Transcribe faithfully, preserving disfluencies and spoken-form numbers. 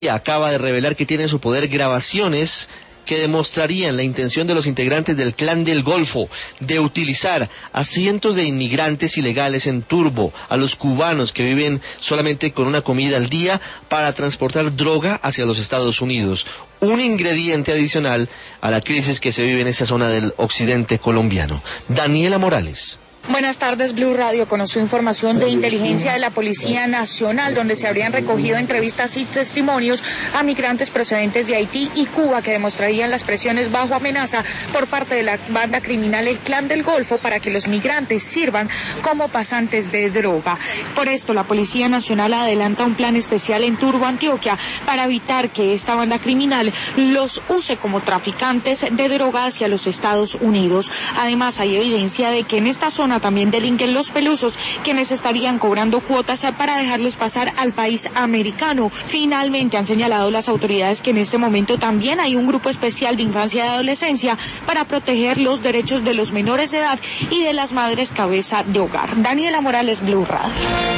acaba de revelar que tiene en su poder grabaciones que demostrarían la intención de los integrantes del Clan del Golfo de utilizar a cientos de inmigrantes ilegales en Turbo, a los cubanos que viven solamente con una comida al día, para transportar droga hacia los Estados Unidos. Un ingrediente adicional a la crisis que se vive en esa zona del occidente colombiano. Daniela Morales. Buenas tardes, Blue Radio. Conoció información de inteligencia de la Policía Nacional, donde se habrían recogido entrevistas y testimonios a migrantes procedentes de Haití y Cuba que demostrarían las presiones bajo amenaza por parte de la banda criminal El Clan del Golfo para que los migrantes sirvan como pasantes de droga. Por esto, la Policía Nacional adelanta un plan especial en Turbo, Antioquia, para evitar que esta banda criminal los use como traficantes de droga hacia los Estados Unidos. Además, hay evidencia de que en esta zona también delinquen los pelusos, quienes estarían cobrando cuotas para dejarlos pasar al país americano. Finalmente, han señalado las autoridades que en este momento también hay un grupo especial de infancia y adolescencia para proteger los derechos de los menores de edad y de las madres cabeza de hogar. Daniela Morales, Blue Radio.